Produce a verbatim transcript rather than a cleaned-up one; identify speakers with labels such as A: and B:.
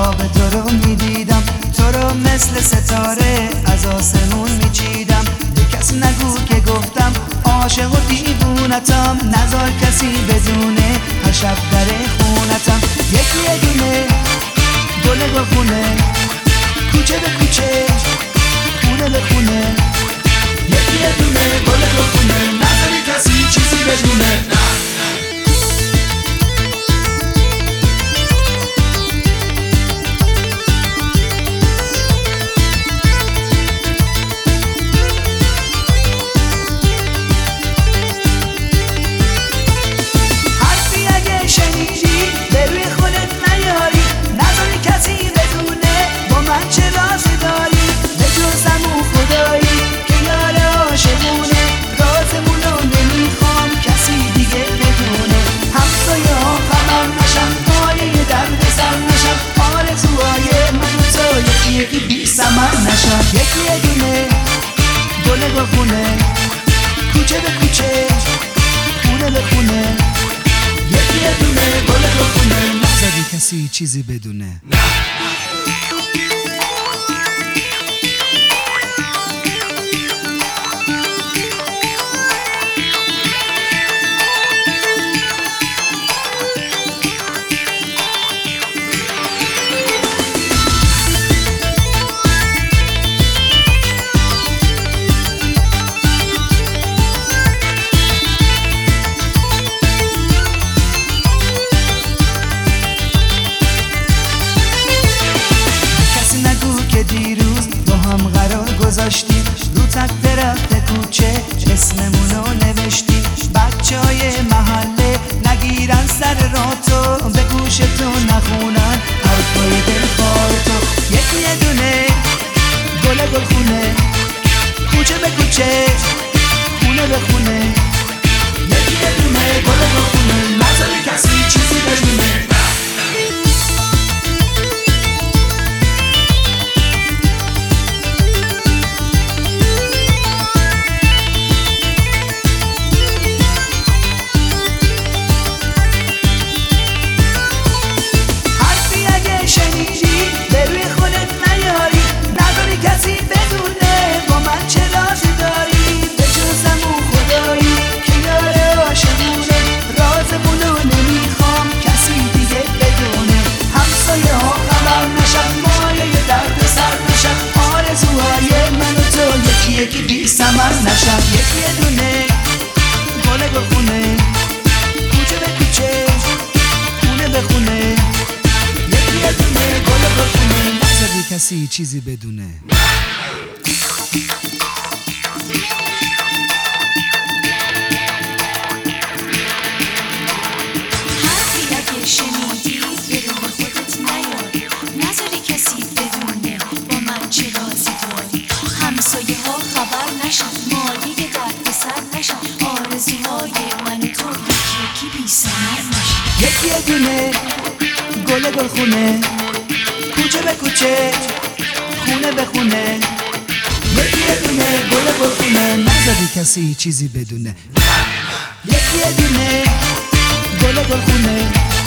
A: خواب تو رو میدیدم، تو رو مثل ستاره از آسمون میچیدم. به کسی نگو که گفتم عاشق و دیوونتم، نذار کسی بدونه هر شب در خونتم. یکی یه دونه گل گلخونه، کوچه به کوچه خونه به خونه. یکی یه دونه گل گلخونه، نذاری کسی چیزی بدونه. یکی یه دونه گل گلخونه، کوچه به کوچه خونه به خونه. یکی یه دونه گل گلخونه، نذاری کسی چیزی بدونه. دیروز با هم قرار گذاشتیم، رو تک درخت کوچه اسممونو نوشتیم. بچه های محله نگیرن سر راه تو، به گوش تو نخونن حرفای دلخواه تو. یکی یه دونه گل گلخونه، کوچه به کوچه خونه به خونه. یکی یه دونه گل گلخونه، نذاری کسی چیزی بدونه. یکی بی ثمر نشم. یکی یه دونه گل گلخونه، کوچه به کوچه خونه به خونه. یکی یه دونه گل گلخونه، نذاری کسی چیزی بدونه.
B: حرفی اگه شنیدی به روح خودت نیاری، نذاری کسی بدونه با من چه رازی داری. همسایه ها خبر نشن، مالی درد سر نشن، آرزوهای من و تو یکی یکی بی ثمر نشن.
A: یکی یه دونه گل گلخونه، کوچه به کوچه خونه به خونه. یکی یه دونه گل گلخونه، نذاری کسی چیزی بدونه. یکی یه دونه گل گلخونه،